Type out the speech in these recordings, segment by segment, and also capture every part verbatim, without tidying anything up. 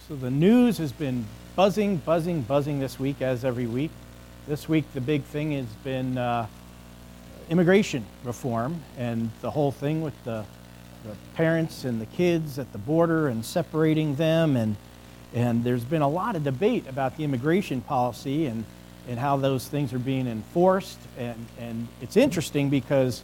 So the news has been buzzing, buzzing, buzzing this week, as every week. This week, the big thing has been uh, immigration reform and the whole thing with the, the parents and the kids at the border and separating them. And, and there's been a lot of debate about the immigration policy and, and how those things are being enforced. And, and it's interesting because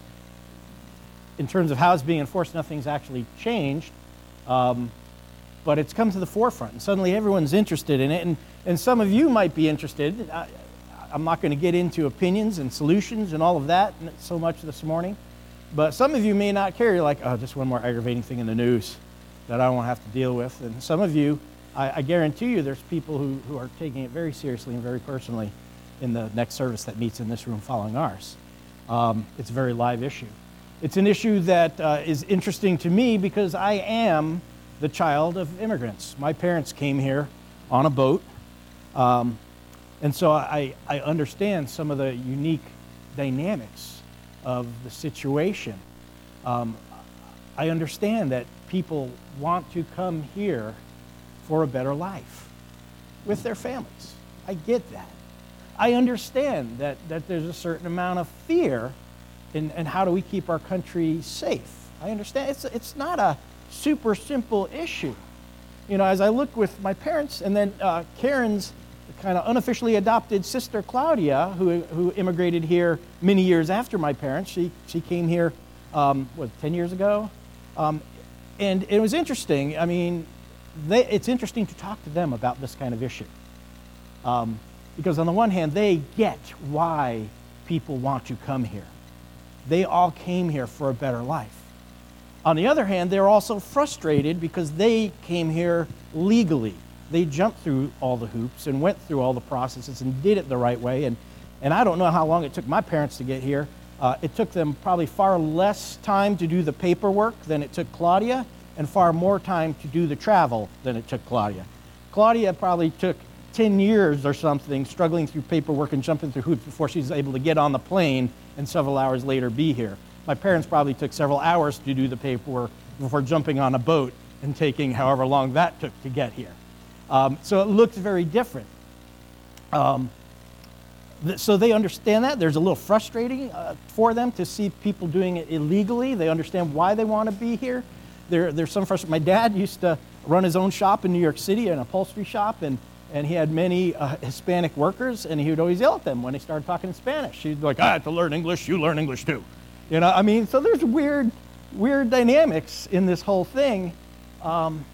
in terms of how it's being enforced, nothing's actually changed. Um, but it's come to the forefront, and suddenly everyone's interested in it. And, and some of you might be interested. I, I'm not going to get into opinions and solutions and all of that so much this morning. But some of you may not care. You're like, oh, just one more aggravating thing in the news that I won't have to deal with. And some of you, I, I guarantee you there's people who, who are taking it very seriously and very personally in the next service that meets in this room following ours. Um, it's a very live issue. It's an issue that uh, is interesting to me because I am the child of immigrants. My parents came here on a boat, um, and so I, I understand some of the unique dynamics of the situation. Um, I understand that people want to come here for a better life with their families. I get that. I understand that, that there's a certain amount of fear in, in how do we keep our country safe. I understand. It's, it's not a super simple issue. You know, as I look with my parents and then uh, Karen's kind of unofficially adopted sister Claudia, who who immigrated here many years after my parents. She she came here, um, what, ten years ago? Um, and it was interesting. I mean, they, it's interesting to talk to them about this kind of issue. Um, because on the one hand, they get why people want to come here. They all came here for a better life. On the other hand, they're also frustrated because they came here legally. They jumped through all the hoops and went through all the processes and did it the right way. And, and I don't know how long it took my parents to get here. Uh, it took them probably far less time to do the paperwork than it took Claudia, and far more time to do the travel than it took Claudia. Claudia probably took ten years or something struggling through paperwork and jumping through hoops before she was able to get on the plane and several hours later be here. My parents probably took several hours to do the paperwork before jumping on a boat and taking however long that took to get here. Um, so it looks very different. Um, th- so they understand that. There's a little frustrating uh, for them to see people doing it illegally. They understand why they want to be here. There, there's some frustration. My dad used to run his own shop in New York City, an upholstery shop, and And he had many uh, Hispanic workers, and he would always yell at them when they started talking in Spanish. He'd be like, I have to learn English, you learn English too. You know, I mean, so there's weird, weird dynamics in this whole thing. Um,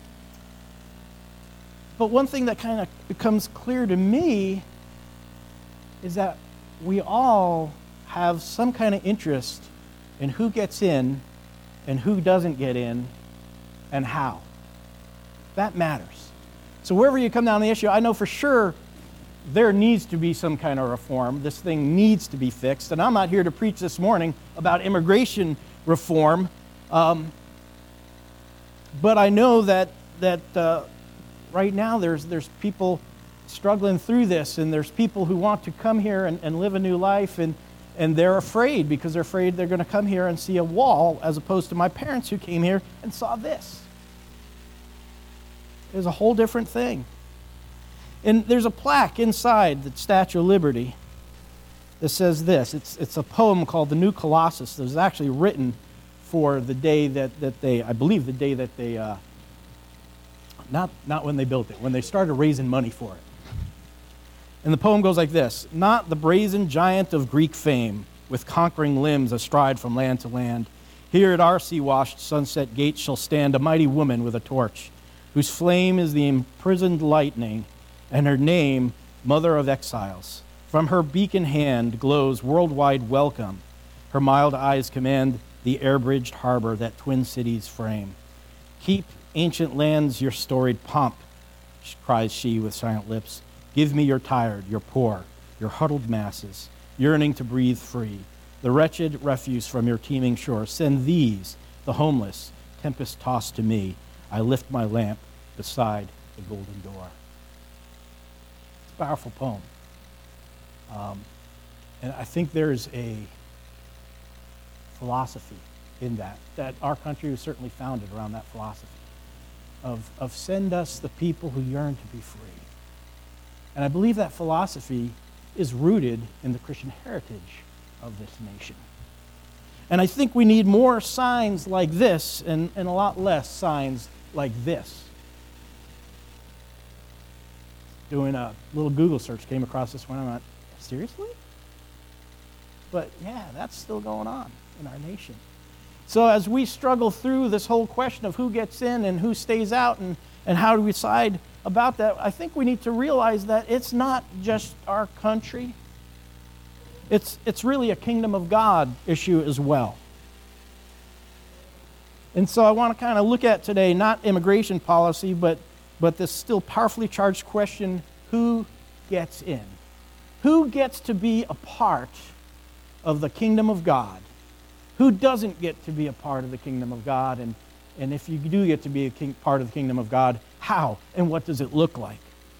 but one thing that kind of becomes clear to me is that we all have some kind of interest in who gets in and who doesn't get in and how. That matters. So wherever you come down the issue, I know for sure there needs to be some kind of reform. This thing needs to be fixed. And I'm not here to preach this morning about immigration reform. Um, but I know that that uh, right now there's there's people struggling through this, and there's people who want to come here and, and live a new life, and, and they're afraid because they're afraid they're going to come here and see a wall, as opposed to my parents who came here and saw this. It's a whole different thing. And there's a plaque inside the Statue of Liberty that says this. It's it's a poem called The New Colossus that was actually written for the day that, that they, I believe the day that they, uh, not, not when they built it, when they started raising money for it. And the poem goes like this: Not the brazen giant of Greek fame, with conquering limbs astride from land to land. Here at our sea-washed sunset gate shall stand a mighty woman with a torch, whose flame is the imprisoned lightning, and her name, Mother of Exiles. From her beacon hand glows worldwide welcome. Her mild eyes command the air-bridged harbor that twin cities frame. Keep, ancient lands, your storied pomp, cries she with silent lips. Give me your tired, your poor, your huddled masses, yearning to breathe free. The wretched refuse from your teeming shore. Send these, the homeless, tempest-tossed to me. I lift my lamp beside the golden door. It's a powerful poem. Um, and I think there's a philosophy in that, that our country was certainly founded around that philosophy. of, of send us the people who yearn to be free. And I believe that philosophy is rooted in the Christian heritage of this nation. And I think we need more signs like this and, and a lot less signs like this. Doing a little Google search, came across this one. I'm like, seriously? But yeah, that's still going on in our nation. So as we struggle through this whole question of who gets in and who stays out and, and how do we decide about that, I think we need to realize that it's not just our country. It's, it's really a kingdom of God issue as well. And so I want to kind of look at today, not immigration policy, but, but this still powerfully charged question, who gets in? Who gets to be a part of the kingdom of God? Who doesn't get to be a part of the kingdom of God? And, and if you do get to be a king, part of the kingdom of God, how and what does it look like?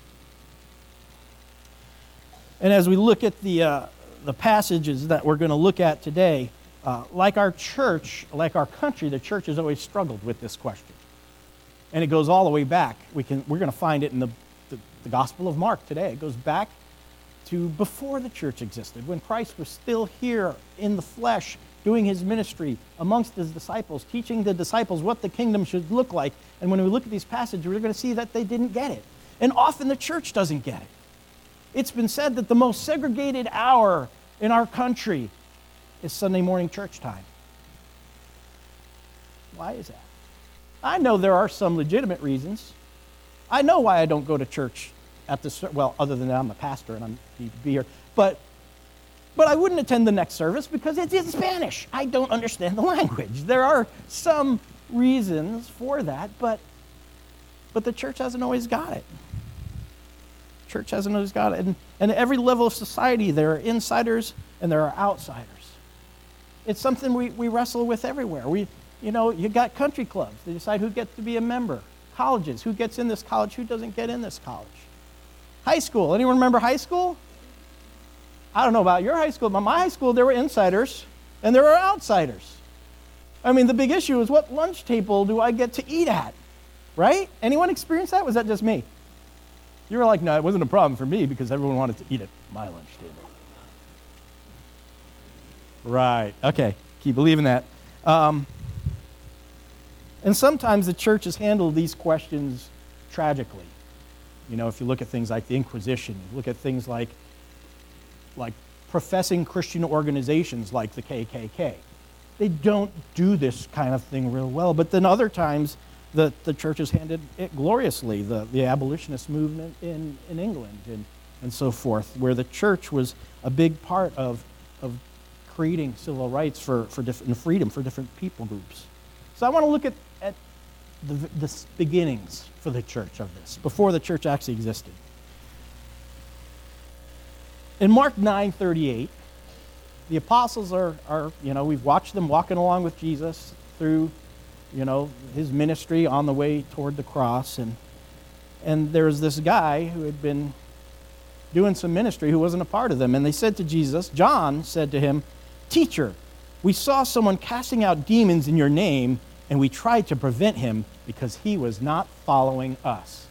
And as we look at the, uh, the passages that we're going to look at today, uh, like our church, like our country, the church has always struggled with this question. And it goes all the way back. We can, we're going to find it in the, the, the Gospel of Mark today. It goes back to before the church existed, when Christ was still here in the flesh, doing his ministry amongst his disciples, teaching the disciples what the kingdom should look like. And when we look at these passages, we're going to see that they didn't get it. And often the church doesn't get it. It's been said that the most segregated hour in our country is Sunday morning church time. Why is that? I know there are some legitimate reasons. I know why I don't go to church at this, well, other than that I'm a pastor and I need to be here. But But I wouldn't attend the next service because it's in Spanish. I don't understand the language. There are some reasons for that, but, but the church hasn't always got it. Church hasn't always got it. And, and at every level of society, there are insiders and there are outsiders. It's something we, we wrestle with everywhere. We, you know, you got country clubs. They decide who gets to be a member. Colleges, who gets in this college, who doesn't get in this college. High school, anyone remember high school? I don't know about your high school, but my high school, there were insiders and there were outsiders. I mean, the big issue is what lunch table do I get to eat at, right? Anyone experience that? Was that just me? You were like, no, it wasn't a problem for me because everyone wanted to eat at my lunch table. Right, okay, keep believing that. Um, and sometimes the church has handled these questions tragically. You know, if you look at things like the Inquisition, you look at things like like professing Christian organizations like the K K K. They don't do this kind of thing real well. But then other times, the, the church has handled it gloriously. The, the abolitionist movement in, in England and, and so forth, where the church was a big part of, of creating civil rights for, for different, and freedom for different people groups. So I want to look at, at the, the beginnings for the church of this, before the church actually existed. In Mark nine thirty-eight, the apostles are, are, you know, we've watched them walking along with Jesus through, you know, his ministry on the way toward the cross. And, and there's this guy who had been doing some ministry who wasn't a part of them. And they said to Jesus, John said to him, "Teacher, we saw someone casting out demons in your name, and we tried to prevent him because he was not following us."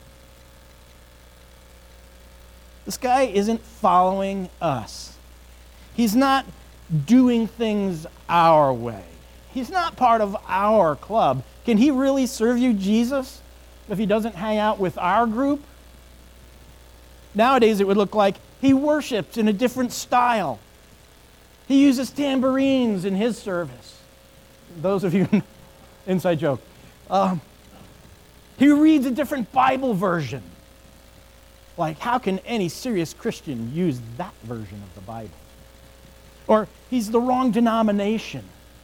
This guy isn't following us. He's not doing things our way. He's not part of our club. Can he really serve you Jesus if he doesn't hang out with our group? Nowadays it would look like he worships in a different style. He uses tambourines in his service. Those of you, inside joke. Um, he reads a different Bible version. Like, how can any serious Christian use that version of the Bible? Or he's the wrong denomination.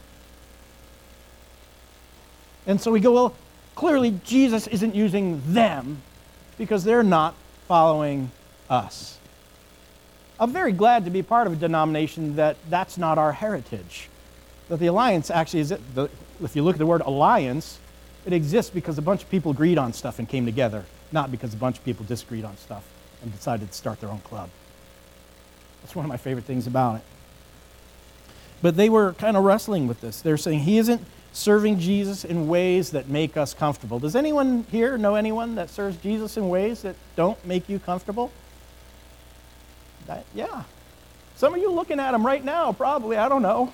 And so we go, well, clearly Jesus isn't using them because they're not following us. I'm very glad to be part of a denomination that that's not our heritage. That the alliance actually is, the, if you look at the word alliance, it exists because a bunch of people agreed on stuff and came together. Not because a bunch of people disagreed on stuff and decided to start their own club. That's one of my favorite things about it. But they were kind of wrestling with this. They're saying he isn't serving Jesus in ways that make us comfortable. Does anyone here know anyone that serves Jesus in ways that don't make you comfortable? That, yeah. Some of you looking at them right now, probably, I don't know.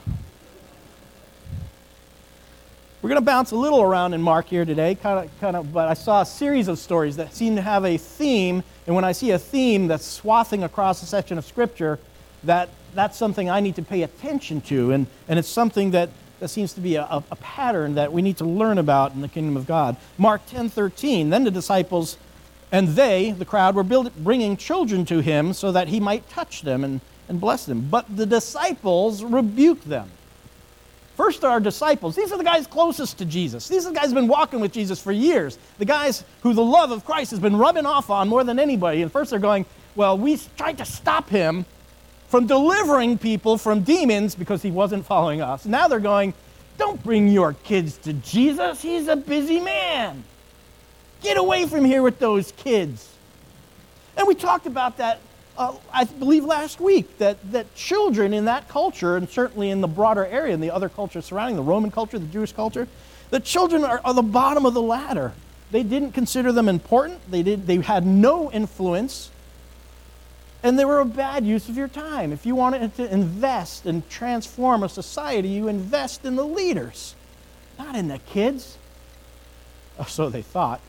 We're going to bounce a little around in Mark here today, kind of, kind of, but I saw a series of stories that seem to have a theme, and when I see a theme that's swathing across a section of Scripture, that that's something I need to pay attention to, and, and it's something that, that seems to be a, a pattern that we need to learn about in the kingdom of God. Mark ten thirteen, then the disciples and they, the crowd, were build, bringing children to him so that he might touch them and, and bless them. But the disciples rebuked them. First are disciples. These are the guys closest to Jesus. These are the guys who've been walking with Jesus for years. The guys who the love of Christ has been rubbing off on more than anybody. And first they're going, well, we tried to stop him from delivering people from demons because he wasn't following us. Now they're going, don't bring your kids to Jesus. He's a busy man. Get away from here with those kids. And we talked about that, uh, I believe, last week, that, that children in that culture, and certainly in the broader area, in the other cultures surrounding the Roman culture, the Jewish culture, the children are, are the bottom of the ladder. They didn't consider them important. They, did, they had no influence. And they were a bad use of your time. If you wanted to invest and transform a society, you invest in the leaders, not in the kids. Oh, so they thought.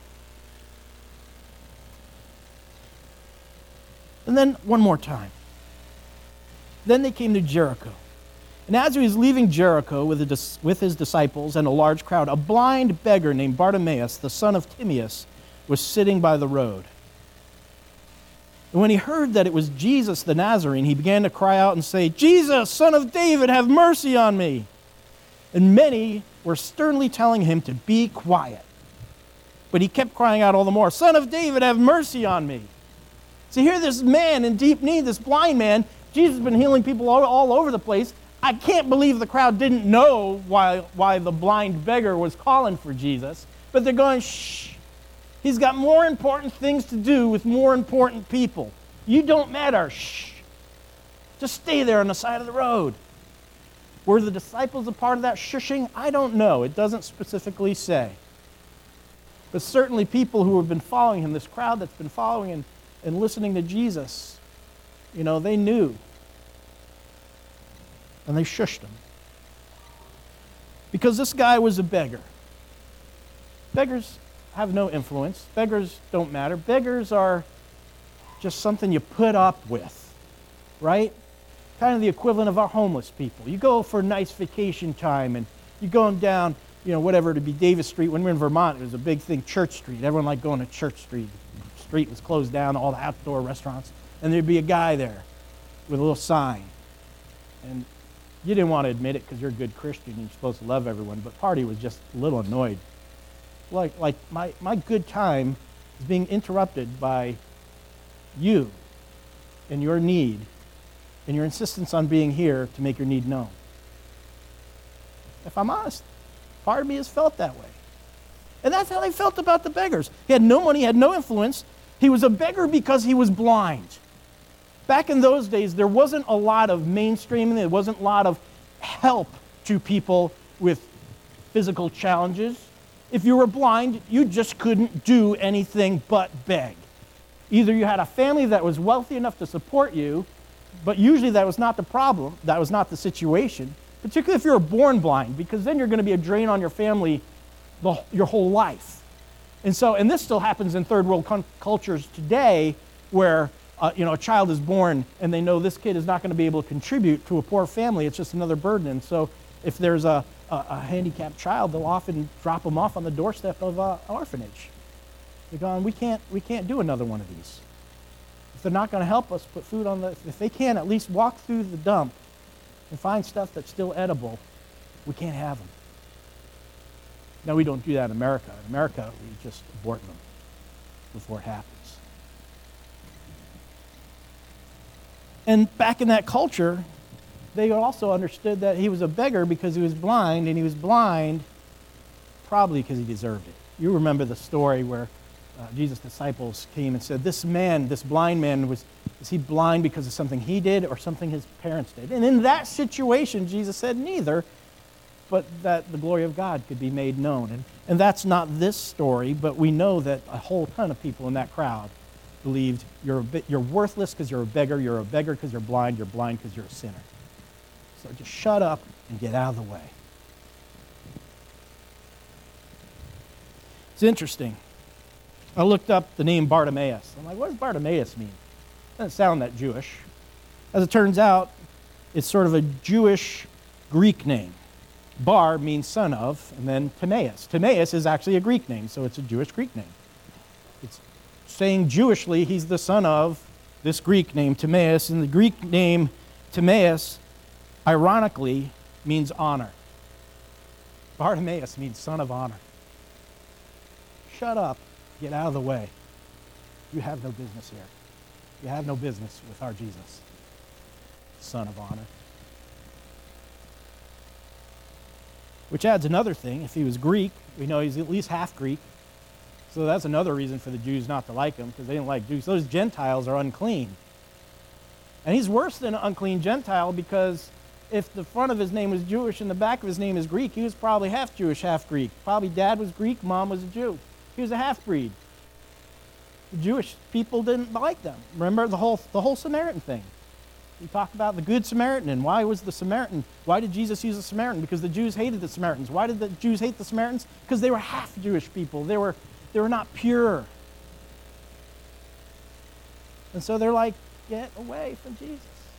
And then one more time. Then they came to Jericho. And as he was leaving Jericho with, the, with his disciples and a large crowd, a blind beggar named Bartimaeus, the son of Timaeus, was sitting by the road. And when he heard that it was Jesus the Nazarene, he began to cry out and say, Jesus, son of David, have mercy on me. And many were sternly telling him to be quiet. But he kept crying out all the more, Son of David, have mercy on me. So here this man in deep need, this blind man, Jesus has been healing people all, all over the place. I can't believe the crowd didn't know why, why the blind beggar was calling for Jesus. But they're going, shh. He's got more important things to do with more important people. You don't matter. Shh. Just stay there on the side of the road. Were the disciples a part of that shushing? I don't know. It doesn't specifically say. But certainly people who have been following him, this crowd that's been following him and listening to Jesus, you know, they knew. And they shushed him. Because this guy was a beggar. Beggars have no influence. Beggars don't matter. Beggars are just something you put up with, right? Kind of the equivalent of our homeless people. You go for a nice vacation time and you're going down, you know, whatever, to be Davis Street. When we were in Vermont, it was a big thing, Church Street. Everyone liked going to Church Street. The street was closed down, all the outdoor restaurants. And there'd be a guy there with a little sign. And you didn't want to admit it because you're a good Christian and you're supposed to love everyone, but Party was just a little annoyed. Like, like my, my good time is being interrupted by you and your need and your insistence on being here to make your need known. If I'm honest, part of me has felt that way. And that's how they felt about the beggars. He had no money, he had no influence. He was a beggar because he was blind. Back in those days, there wasn't a lot of mainstreaming, there wasn't a lot of help to people with physical challenges. If you were blind, you just couldn't do anything but beg. Either you had a family that was wealthy enough to support you, but usually that was not the problem, that was not the situation, particularly if you were born blind, because then you're going to be a drain on your family the, your whole life. And so, and this still happens in third world con- cultures today, where uh, you know, a child is born and they know this kid is not going to be able to contribute to a poor family. It's just another burden. And so if there's a A, a handicapped child, they'll often drop them off on the doorstep of uh, an orphanage. They're going, we can't, we can't do another one of these. If they're not going to help us put food on the, if they can't at least walk through the dump and find stuff that's still edible, we can't have them. Now, we don't do that in America. In America, we just abort them before it happens. And back in that culture, they also understood that he was a beggar because he was blind, and he was blind probably because he deserved it. You remember the story where uh, Jesus' disciples came and said, this man, this blind man, was is he blind because of something he did or something his parents did? And in that situation, Jesus said neither, but that the glory of God could be made known. And, and that's not this story, but we know that a whole ton of people in that crowd believed you're, a bit, you're worthless because you're a beggar, you're a beggar because you're blind, you're blind because you're a sinner. So just shut up and get out of the way. It's interesting. I looked up the name Bartimaeus. I'm like, what does Bartimaeus mean? Doesn't sound that Jewish. As it turns out, it's sort of a Jewish Greek name. Bar means son of, and then Timaeus. Timaeus is actually a Greek name, so it's a Jewish Greek name. It's saying Jewishly, he's the son of this Greek name, Timaeus, and the Greek name Timaeus, ironically, means honor. Bartimaeus means son of honor. Shut up. Get out of the way. You have no business here. You have no business with our Jesus, son of honor. Which adds another thing. If he was Greek, we know he's at least half Greek. So that's another reason for the Jews not to like him, because they didn't like Jews. Those Gentiles are unclean. And he's worse than an unclean Gentile, because if the front of his name was Jewish and the back of his name is Greek, he was probably half Jewish, half Greek. Probably dad was Greek, mom was a Jew. He was a half-breed. The Jewish people didn't like them. Remember the whole, the whole Samaritan thing? We talked about the good Samaritan, and why was the Samaritan, why did Jesus use a Samaritan? Because the Jews hated the Samaritans. Why did the Jews hate the Samaritans? Because they were half Jewish people. They were, they were not pure. And so they're like, get away from Jesus.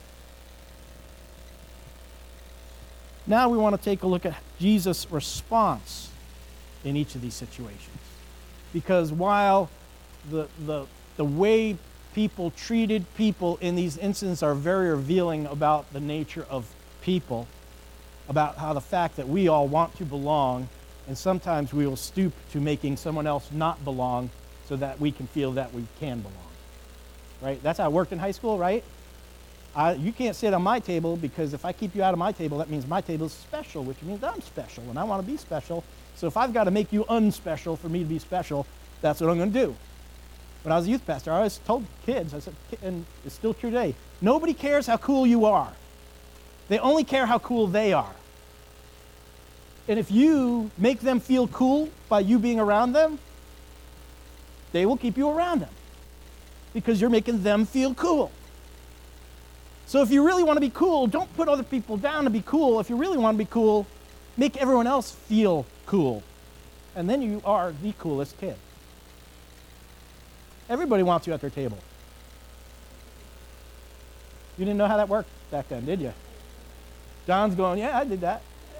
Now we want to take a look at Jesus' response in each of these situations. Because while the, the, the way people treated people in these instances are very revealing about the nature of people, about how the fact that we all want to belong, and sometimes we will stoop to making someone else not belong so that we can feel that we can belong. Right? That's how it worked in high school, right? I, you can't sit on my table, because if I keep you out of my table, that means my table is special, which means I'm special, and I want to be special. So if I've got to make you unspecial for me to be special, that's what I'm going to do. When I was a youth pastor, I always told kids, I said, and it's still true today, nobody cares how cool you are. They only care how cool they are. And if you make them feel cool by you being around them, they will keep you around them, because you're making them feel cool. So if you really want to be cool, don't put other people down to be cool. If you really want to be cool, make everyone else feel cool. And then you are the coolest kid. Everybody wants you at their table. You didn't know how that worked back then, did you? John's going, yeah, I did that.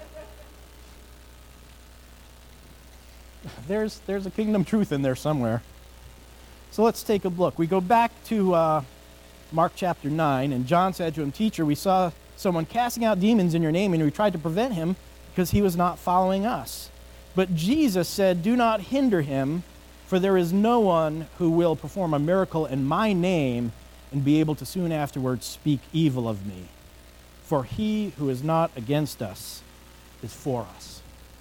There's, there's a kingdom truth in there somewhere. So let's take a look. We go back to uh, Mark chapter nine, and John said to him, "Teacher, we saw someone casting out demons in your name, and we tried to prevent him because he was not following us. But Jesus said, 'Do not hinder him, for there is no one who will perform a miracle in my name and be able to soon afterwards speak evil of me. For he who is not against us is for us.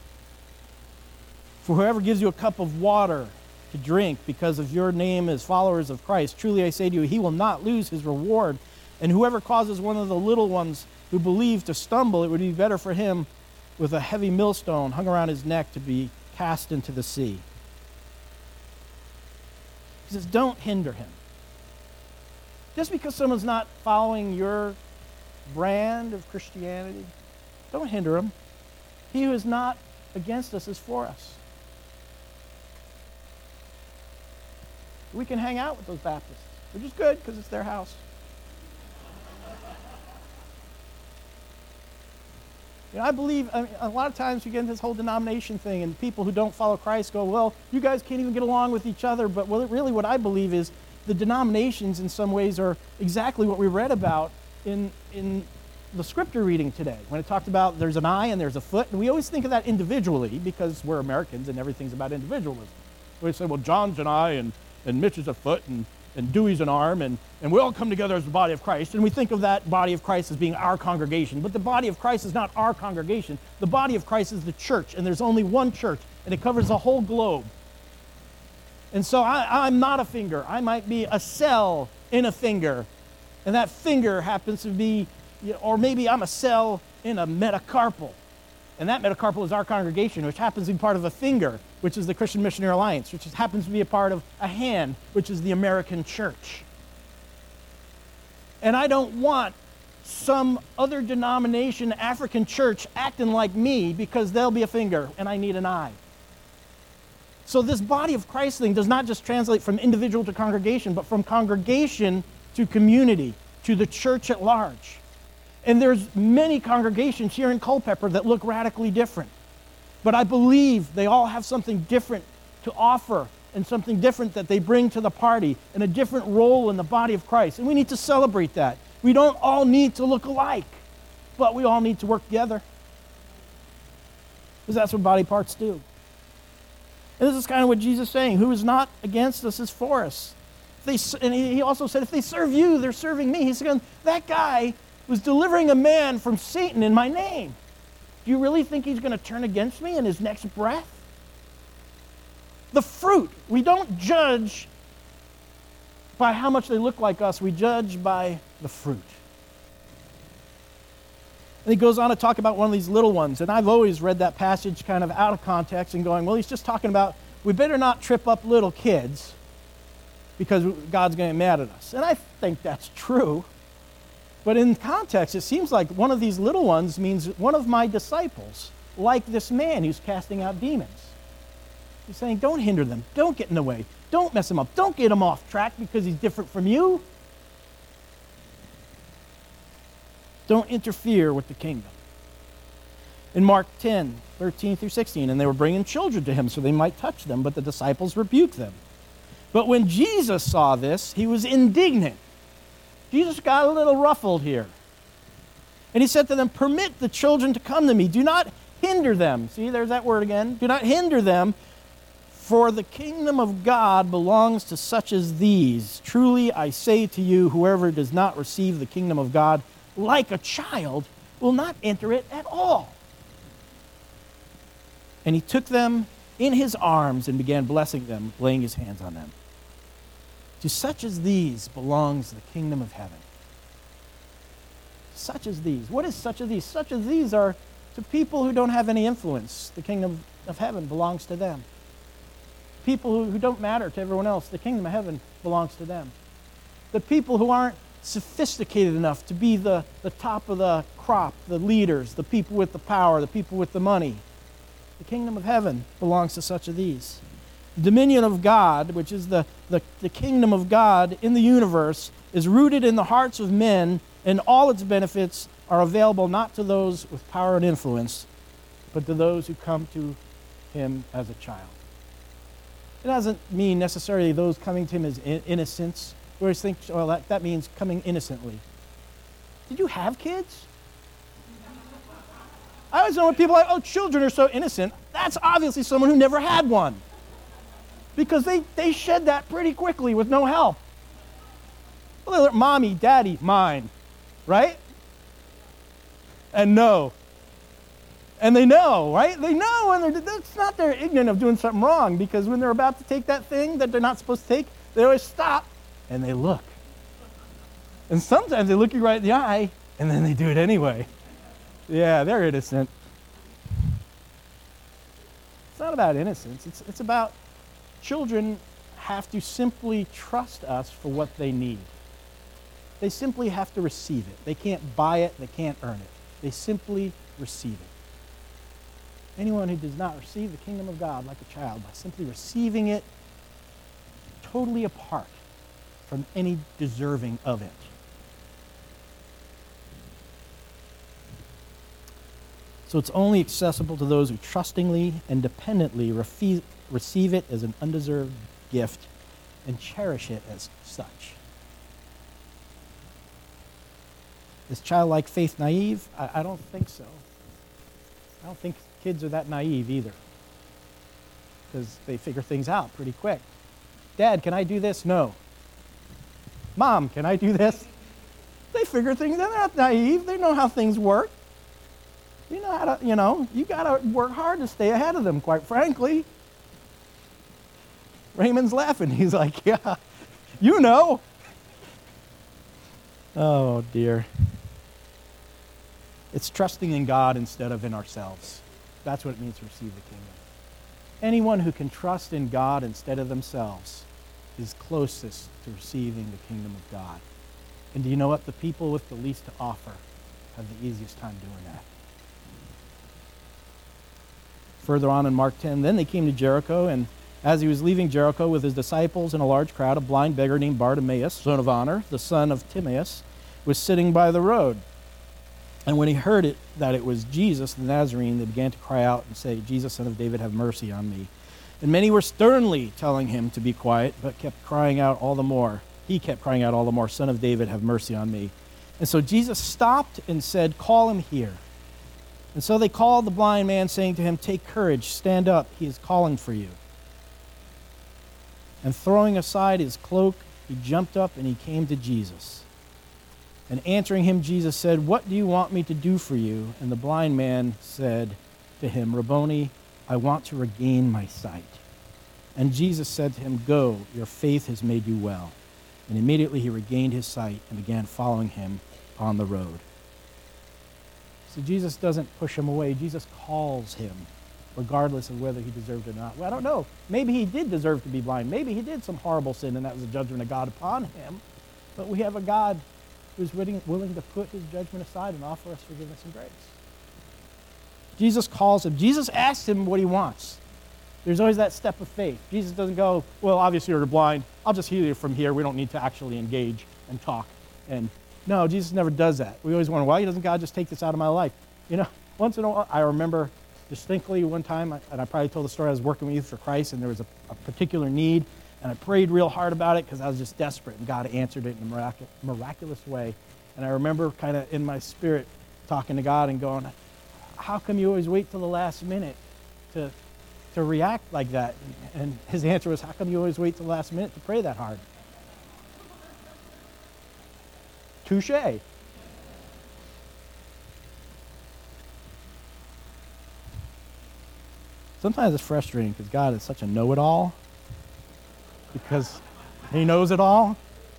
For whoever gives you a cup of water to drink because of your name as followers of Christ, truly I say to you, he will not lose his reward. And whoever causes one of the little ones who believe to stumble, it would be better for him with a heavy millstone hung around his neck to be cast into the sea.'" He says, don't hinder him. Just because someone's not following your brand of Christianity, don't hinder him. He who is not against us is for us. We can hang out with those Baptists, which is good because it's their house. You know, I believe, I mean, a lot of times you get into this whole denomination thing, and people who don't follow Christ go, well, you guys can't even get along with each other. But well, really what I believe is the denominations in some ways are exactly what we read about in, in the scripture reading today, when it talked about there's an eye and there's a foot. And we always think of that individually because we're Americans and everything's about individualism. We say, well, John's an eye and, and Mitch is a foot and, and Dewey's an arm, and, and we all come together as the body of Christ, and we think of that body of Christ as being our congregation. But the body of Christ is not our congregation. The body of Christ is the church, and there's only one church, and it covers the whole globe. And so I, I'm not a finger. I might be a cell in a finger, and that finger happens to be, or maybe I'm a cell in a metacarpal. And that metacarpal is our congregation, which happens to be part of a finger, which is the Christian Missionary Alliance, which is, happens to be a part of a hand, which is the American Church. And I don't want some other denomination, African church, acting like me because they'll be a finger and I need an eye. So this body of Christ thing does not just translate from individual to congregation, but from congregation to community, to the church at large. And there's many congregations here in Culpeper that look radically different. But I believe they all have something different to offer and something different that they bring to the party and a different role in the body of Christ. And we need to celebrate that. We don't all need to look alike, but we all need to work together. Because that's what body parts do. And this is kind of what Jesus is saying. Who is not against us is for us. If they, and he also said, if they serve you, they're serving me. He's saying, that guy was delivering a man from Satan in my name. Do you really think he's going to turn against me in his next breath? The fruit. We don't judge by how much they look like us. We judge by the fruit. And he goes on to talk about one of these little ones. And I've always read that passage kind of out of context and going, well, he's just talking about we better not trip up little kids because God's going to get mad at us. And I think that's true. But in context, it seems like one of these little ones means one of my disciples, like this man who's casting out demons. He's saying, don't hinder them. Don't get in the way. Don't mess him up. Don't get him off track because he's different from you. Don't interfere with the kingdom. In Mark ten, thirteen through sixteen, and they were bringing children to him so they might touch them, but the disciples rebuked them. But when Jesus saw this, he was indignant. Jesus got a little ruffled here. And he said to them, permit the children to come to me. Do not hinder them. See, there's that word again. Do not hinder them, for the kingdom of God belongs to such as these. Truly, I say to you, whoever does not receive the kingdom of God like a child will not enter it at all. And he took them in his arms and began blessing them, laying his hands on them. To such as these belongs the kingdom of heaven. Such as these. What is such as these? Such as these are to people who don't have any influence. The kingdom of heaven belongs to them. People who, who don't matter to everyone else, the kingdom of heaven belongs to them. The people who aren't sophisticated enough to be the, the top of the crop, the leaders, the people with the power, the people with the money. The kingdom of heaven belongs to such as these. The dominion of God, which is the, the, the kingdom of God in the universe, is rooted in the hearts of men, and all its benefits are available not to those with power and influence, but to those who come to him as a child. It doesn't mean necessarily those coming to him as in- innocents. We always think, well, that, that means coming innocently. Did you have kids? I always know when people are like, oh, children are so innocent. That's obviously someone who never had one. Because they, they shed that pretty quickly with no help. Well, they're mommy, daddy, mine. Right? And no. And they know, right? They know, and they're, it's not they're ignorant of doing something wrong, because when they're about to take that thing that they're not supposed to take, they always stop and they look. And sometimes they look you right in the eye, and then they do it anyway. Yeah, they're innocent. It's not about innocence. It's, it's about children have to simply trust us for what they need. They simply have to receive it. They can't buy it. They can't earn it. They simply receive it. Anyone who does not receive the kingdom of God like a child, by simply receiving it totally apart from any deserving of it. So it's only accessible to those who trustingly and dependently refi- receive it as an undeserved gift and cherish it as such. Is childlike faith naive? I, I don't think so. I don't think kids are that naive either, because they figure things out pretty quick. Dad, can I do this? No. Mom, can I do this? They figure things out. They're not naive. They know how things work. You know how to, you know, you got to work hard to stay ahead of them, quite frankly. Raymond's laughing. He's like, yeah, you know. Oh, dear. It's trusting in God instead of in ourselves. That's what it means to receive the kingdom. Anyone who can trust in God instead of themselves is closest to receiving the kingdom of God. And do you know what? The people with the least to offer have the easiest time doing that. Further on in Mark ten, then they came to Jericho, and as he was leaving Jericho with his disciples and a large crowd, a blind beggar named Bartimaeus, son of Honor, the son of Timaeus, was sitting by the road. And when he heard it, that it was Jesus the Nazarene, they began to cry out and say, Jesus, son of David, have mercy on me. And many were sternly telling him to be quiet, but kept crying out all the more. He kept crying out all the more, Son of David, have mercy on me. And so Jesus stopped and said, call him here. And so they called the blind man, saying to him, take courage, stand up, he is calling for you. And throwing aside his cloak, he jumped up and he came to Jesus. And answering him, Jesus said, what do you want me to do for you? And the blind man said to him, Rabboni, I want to regain my sight. And Jesus said to him, go, your faith has made you well. And immediately he regained his sight and began following him on the road. So Jesus doesn't push him away. Jesus calls him, regardless of whether he deserved it or not. Well, I don't know. Maybe he did deserve to be blind. Maybe he did some horrible sin, and that was a judgment of God upon him. But we have a God who's willing, willing to put his judgment aside and offer us forgiveness and grace. Jesus calls him. Jesus asks him what he wants. There's always that step of faith. Jesus doesn't go, well, obviously you're blind. I'll just heal you from here. We don't need to actually engage and talk. And no, Jesus never does that. We always wonder, why doesn't God just take this out of my life? You know, once in a while, I remember distinctly one time, and I probably told the story, I was working with Youth for Christ, and there was a, a particular need, and I prayed real hard about it because I was just desperate, and God answered it in a mirac- miraculous way. And I remember kind of in my spirit talking to God and going, how come you always wait till the last minute to to react like that? And his answer was, how come you always wait till the last minute to pray that hard? Touche. Sometimes it's frustrating because God is such a know-it-all, because he knows it all.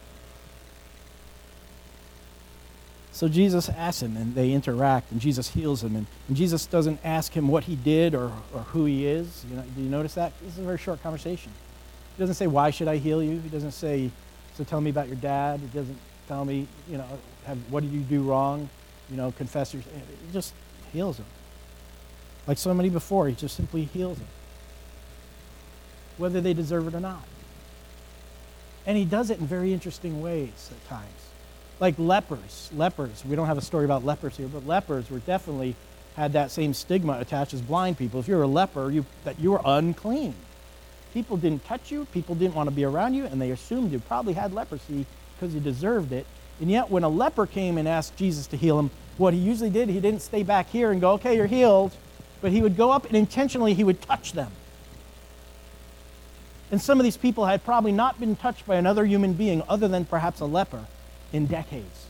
So Jesus asks him, and they interact, and Jesus heals him. And, and Jesus doesn't ask him what he did or, or who he is. You know, do you notice that? This is a very short conversation. He doesn't say, why should I heal you? He doesn't say, so tell me about your dad. He doesn't tell me, you know, have, what did you do wrong? You know, confess your... He just heals him. Like so many before, he just simply heals them, whether they deserve it or not. And he does it in very interesting ways at times. Like lepers. Lepers. We don't have a story about lepers here, but lepers were definitely had that same stigma attached as blind people. If you're a leper, you, that you were unclean. People didn't touch you. People didn't want to be around you, and they assumed you probably had leprosy because you deserved it. And yet when a leper came and asked Jesus to heal him, what he usually did, he didn't stay back here and go, okay, you're healed. But he would go up and intentionally he would touch them. And some of these people had probably not been touched by another human being other than perhaps a leper in decades.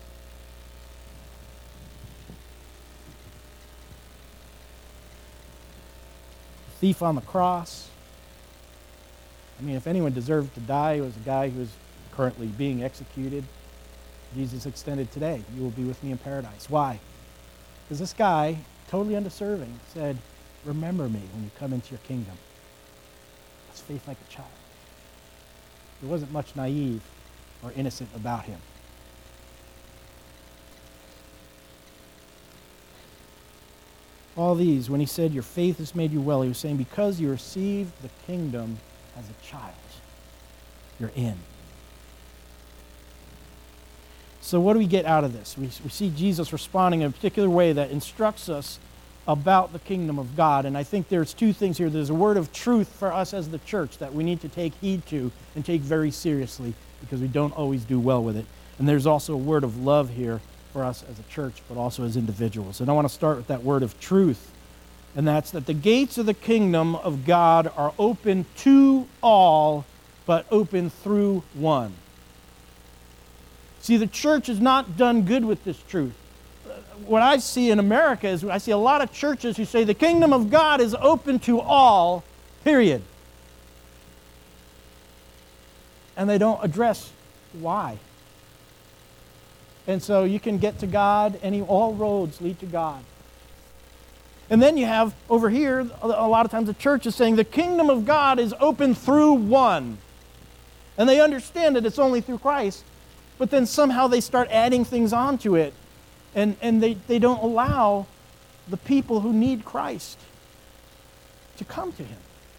Thief on the cross. I mean, if anyone deserved to die, it was a guy who was currently being executed. Jesus extended today, you will be with me in paradise. Why? Because this guy, totally undeserving, said, remember me when you come into your kingdom. That's faith like a child. There wasn't much naive or innocent about him. All these, when he said, your faith has made you well, he was saying, because you received the kingdom as a child, you're in. So what do we get out of this? We, we see Jesus responding in a particular way that instructs us about the kingdom of God. And I think there's two things here. There's a word of truth for us as the church that we need to take heed to and take very seriously because we don't always do well with it. And there's also a word of love here for us as a church, but also as individuals. And I want to start with that word of truth. And that's that the gates of the kingdom of God are open to all, but open through one. See, the church has not done good with this truth. What I see in America is I see a lot of churches who say the kingdom of God is open to all, period. And they don't address why. And so you can get to God, and all roads lead to God. And then you have over here, a lot of times the church is saying the kingdom of God is open through one. And they understand that it's only through Christ, but then somehow they start adding things onto it, and, and they, they don't allow the people who need Christ to come to him.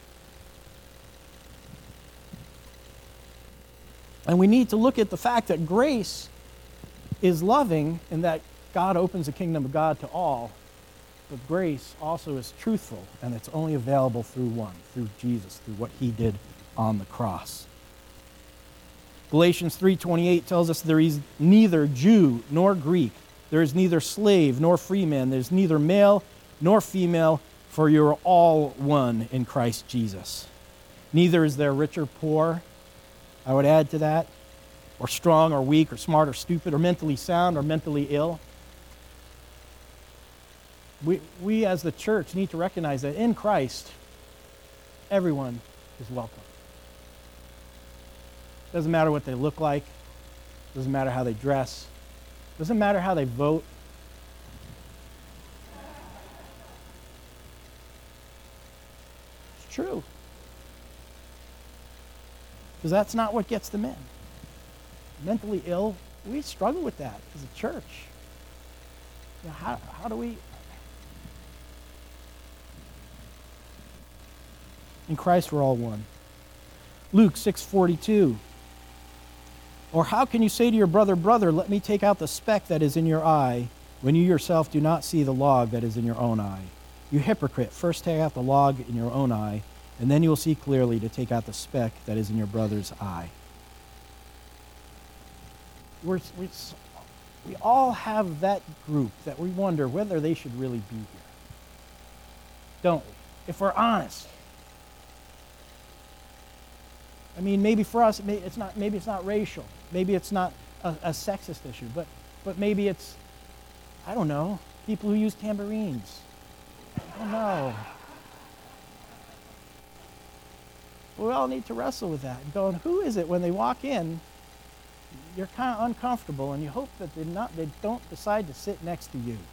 And we need to look at the fact that grace is loving and that God opens the kingdom of God to all. But grace also is truthful, and it's only available through one, through Jesus, through what he did on the cross. Galatians three twenty-eight tells us there is neither Jew nor Greek. There is neither slave nor free man. There's neither male nor female, for you're all one in Christ Jesus. Neither is there rich or poor, I would add to that, or strong or weak or smart or stupid or mentally sound or mentally ill. We, we as the church need to recognize that in Christ, everyone is welcome. Doesn't matter what they look like. Doesn't matter how they dress. Doesn't matter how they vote. It's true. Because that's not what gets them in. Mentally ill, we struggle with that as a church. You know, how, how do we... In Christ, we're all one. Luke six forty-two. Or how can you say to your brother, brother, let me take out the speck that is in your eye, when you yourself do not see the log that is in your own eye? You hypocrite, first take out the log in your own eye, and then you will see clearly to take out the speck that is in your brother's eye. We're, we we all have that group that we wonder whether they should really be here. Don't we? If we're honest. I mean, maybe for us, it's not. Maybe it's not racial. Maybe it's not a, a sexist issue. But, but maybe it's, I don't know, people who use tambourines. I don't know. We all need to wrestle with that. Going, who is it when they walk in? You're kind of uncomfortable, and you hope that they not they don't decide to sit next to you.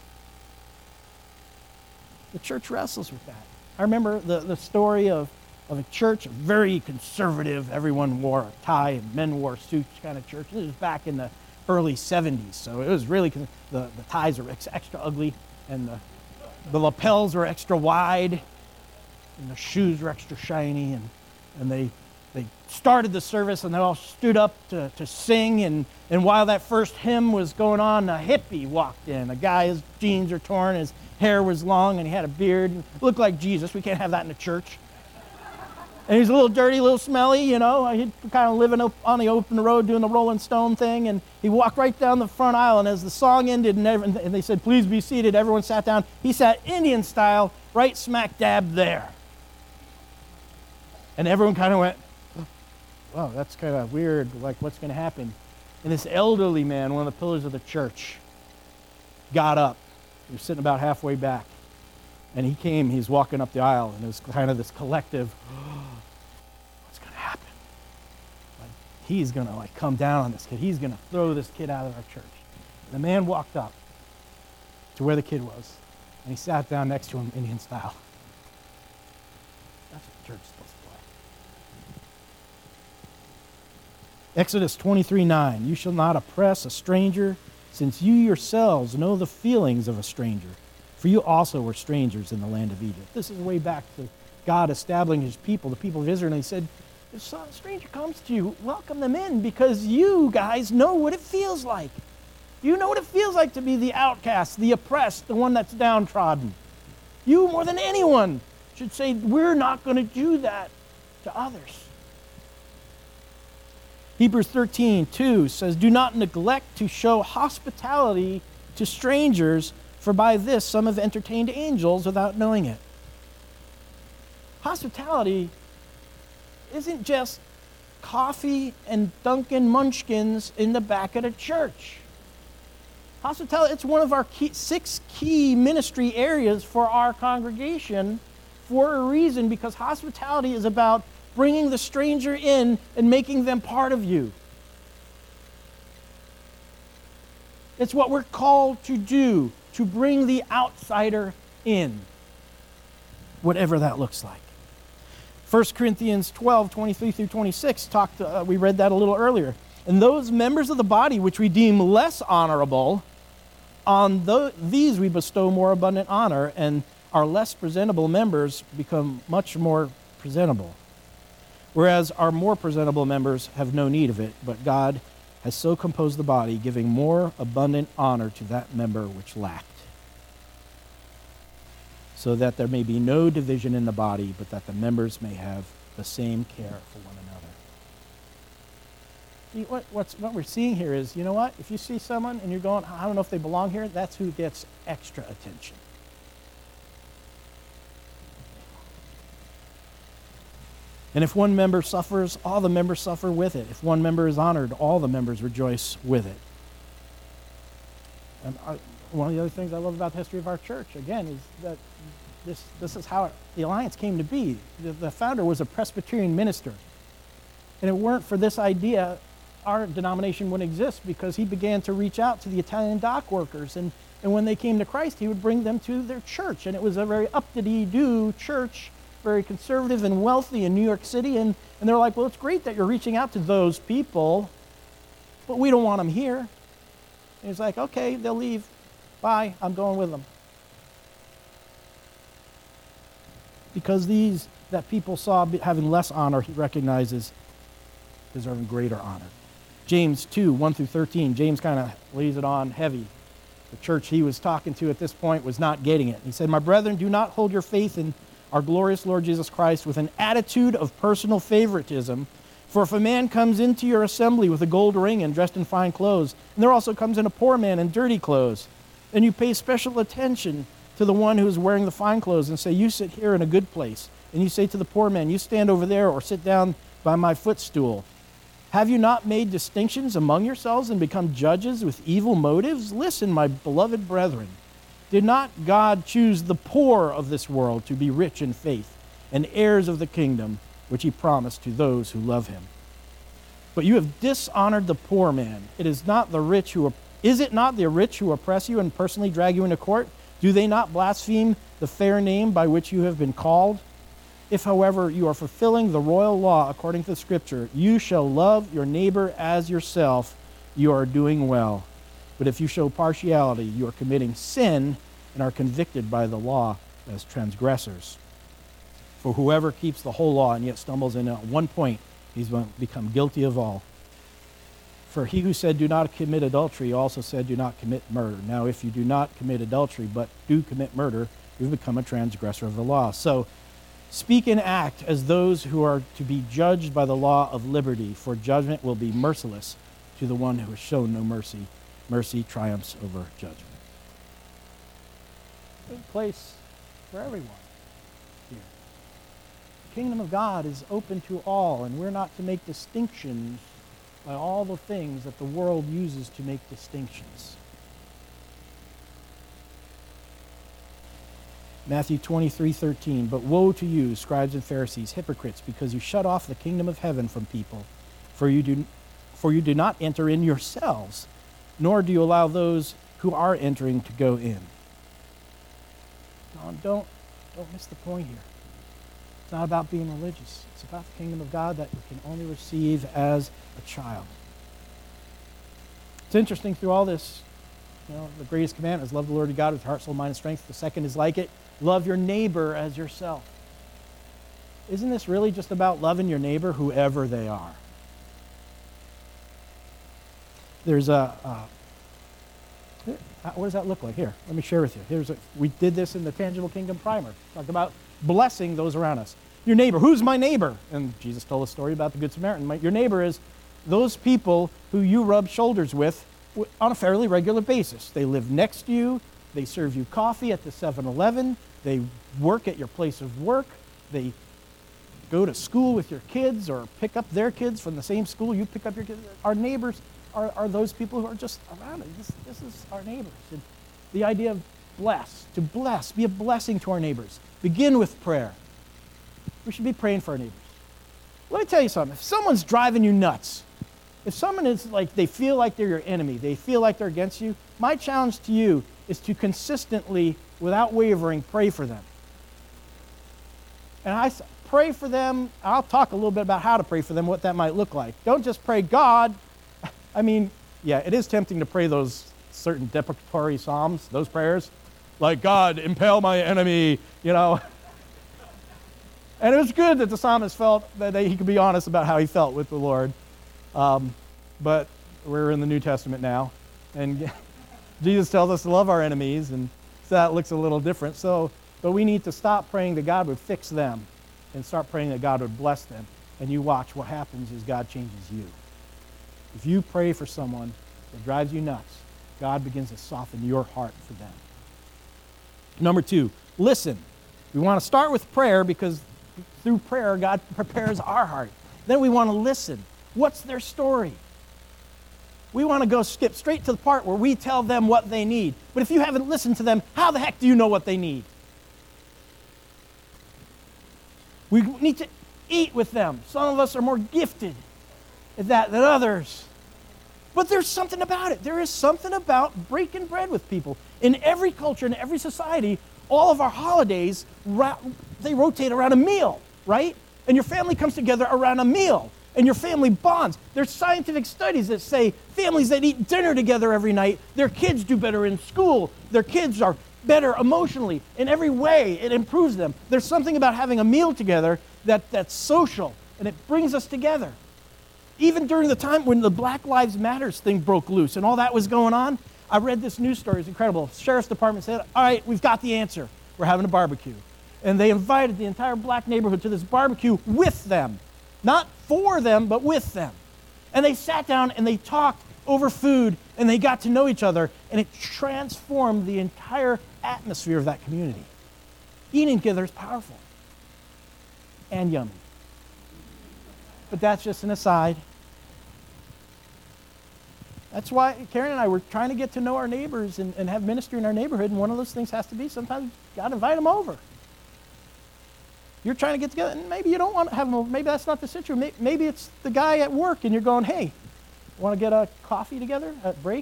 The church wrestles with that. I remember the, the story of. of a church, a very conservative, everyone wore a tie and men wore suits kind of church. This was back in the early seventies, so it was really, the, the ties were ex- extra ugly, and the, the lapels were extra wide, and the shoes were extra shiny, and, and they they started the service, and they all stood up to, to sing, and, and while that first hymn was going on, a hippie walked in. A guy, his jeans are torn, his hair was long, and he had a beard, and looked like Jesus. We can't have that in a church. And he was a little dirty, a little smelly, you know. He'd kind of living up on the open road doing the Rolling Stone thing. And he walked right down the front aisle. And as the song ended and, every, and they said, please be seated, everyone sat down. He sat Indian style right smack dab there. And everyone kind of went, oh, that's kind of weird. Like, what's going to happen? And this elderly man, one of the pillars of the church, got up. He was sitting about halfway back. And he came, he was walking up the aisle. And it was kind of this collective, he's going to like come down on this kid. He's going to throw this kid out of our church. And the man walked up to where the kid was, and he sat down next to him, Indian style. That's what the church is supposed to play. Exodus twenty-three nine, you shall not oppress a stranger, since you yourselves know the feelings of a stranger, for you also were strangers in the land of Egypt. This is way back to God establishing his people, the people of Israel, and he said, if a stranger comes to you, welcome them in, because you guys know what it feels like. You know what it feels like to be the outcast, the oppressed, the one that's downtrodden. You, more than anyone, should say, we're not going to do that to others. Hebrews thirteen two says, do not neglect to show hospitality to strangers, for by this some have entertained angels without knowing it. Hospitality isn't just coffee and Dunkin' Munchkins in the back of the church. Hospitality, it's one of our key, six key ministry areas for our congregation for a reason, because hospitality is about bringing the stranger in and making them part of you. It's what we're called to do, to bring the outsider in, whatever that looks like. First Corinthians twelve, twenty-three through twenty-six, talked, uh, we read that a little earlier. And those members of the body which we deem less honorable, on th- these we bestow more abundant honor, and our less presentable members become much more presentable. Whereas our more presentable members have no need of it, but God has so composed the body, giving more abundant honor to that member which lacked, so that there may be no division in the body, but that the members may have the same care for one another. See, what, what's, what we're seeing here is, you know what? If you see someone and you're going, I don't know if they belong here, that's who gets extra attention. And if one member suffers, all the members suffer with it. If one member is honored, all the members rejoice with it. And I, one of the other things I love about the history of our church, again, is that this, this is how it, the Alliance came to be. The, the founder was a Presbyterian minister. And if it weren't for this idea, our denomination wouldn't exist, because he began to reach out to the Italian dock workers. And, and when they came to Christ, he would bring them to their church. And it was a very up-to-dee-do church, very conservative and wealthy in New York City. And, and they're like, well, it's great that you're reaching out to those people, but we don't want them here. And he's like, okay, they'll leave. Bye, I'm going with them. Because these that people saw having less honor, he recognizes deserving greater honor. James two, one through thirteen, James kind of lays it on heavy. The church he was talking to at this point was not getting it. He said, my brethren, do not hold your faith in our glorious Lord Jesus Christ with an attitude of personal favoritism. For if a man comes into your assembly with a gold ring and dressed in fine clothes, and there also comes in a poor man in dirty clothes, then you pay special attention to the one who is wearing the fine clothes and say, you sit here in a good place. And you say to the poor man, you stand over there or sit down by my footstool. Have you not made distinctions among yourselves and become judges with evil motives? Listen, my beloved brethren. Did not God choose the poor of this world to be rich in faith and heirs of the kingdom which he promised to those who love him? But you have dishonored the poor man. It is not the rich who is it not the rich who oppress you and personally drag you into court? Do they not blaspheme the fair name by which you have been called? If, however, you are fulfilling the royal law according to the Scripture, you shall love your neighbor as yourself, you are doing well. But if you show partiality, you are committing sin and are convicted by the law as transgressors. For whoever keeps the whole law and yet stumbles in at one point, he's become guilty of all. For he who said, do not commit adultery, also said, do not commit murder. Now, if you do not commit adultery, but do commit murder, you've become a transgressor of the law. So, speak and act as those who are to be judged by the law of liberty, for judgment will be merciless to the one who has shown no mercy. Mercy triumphs over judgment. Good place for everyone here. The kingdom of God is open to all, and we're not to make distinctions by all the things that the world uses to make distinctions. Matthew twenty-three thirteen, but woe to you, scribes and Pharisees, hypocrites, because you shut off the kingdom of heaven from people, for you do, for you do not enter in yourselves, nor do you allow those who are entering to go in. No, don't, don't miss the point here. It's not about being religious. It's about the kingdom of God that you can only receive as a child. It's interesting through all this, you know, the greatest commandment is love the Lord your God with your heart, soul, mind, and strength. The second is like it, love your neighbor as yourself. Isn't this really just about loving your neighbor, whoever they are? There's a, uh, what does that look like? Here, let me share with you. Here's a, we did this in the Tangible Kingdom Primer. Talked about blessing those around us. Your neighbor, who's my neighbor? And Jesus told a story about the Good Samaritan. My, your neighbor is those people who you rub shoulders with on a fairly regular basis. They live next to you. They serve you coffee at the seven eleven. They work at your place of work. They go to school with your kids or pick up their kids from the same school you pick up your kids. Our neighbors are, are those people who are just around us. This, this is our neighbors. And the idea of bless, to bless, be a blessing to our neighbors. Begin with prayer. We should be praying for our neighbors. Let me tell you something. If someone's driving you nuts, If someone is like, they feel like they're your enemy, they feel like they're against you, my challenge to you is to consistently, without wavering, pray for them. And I pray for them. I'll talk a little bit about how to pray for them, what that might look like. Don't just pray, God. I mean, yeah, it is tempting to pray those certain deprecatory psalms, those prayers, like, God, impale my enemy, you know. And it was good that the psalmist felt that he could be honest about how he felt with the Lord. Um, but we're in the New Testament now, and Jesus tells us to love our enemies, and so that looks a little different. So, but we need to stop praying that God would fix them and start praying that God would bless them. And you watch what happens as God changes you. If you pray for someone that drives you nuts, God begins to soften your heart for them. Number two, listen. We want to start with prayer because through prayer, God prepares our heart. Then we want to listen. What's their story? We want to go skip straight to the part where we tell them what they need. But if you haven't listened to them, how the heck do you know what they need? We need to eat with them. Some of us are more gifted at that than others. But there's something about it. There is something about breaking bread with people. In every culture, in every society, all of our holidays, they rotate around a meal, right? And your family comes together around a meal, and your family bonds. There's scientific studies that say families that eat dinner together every night, their kids do better in school. Their kids are better emotionally. In every way, it improves them. There's something about having a meal together that, that's social, and it brings us together. Even during the time when the Black Lives Matters thing broke loose and all that was going on, I read this news story. It's incredible. Sheriff's Department said, all right, we've got the answer. We're having a barbecue. And they invited the entire black neighborhood to this barbecue with them. Not for them, but with them. And they sat down and they talked over food and they got to know each other, and it transformed the entire atmosphere of that community. Eating together is powerful and yummy. But that's just an aside. That's why Karen and I were trying to get to know our neighbors and, and have ministry in our neighborhood, and one of those things has to be sometimes you got to invite them over. You're trying to get together, and maybe you don't want to have them over. Maybe that's not the situation. Maybe it's the guy at work, and you're going, hey, want to get a coffee together at break?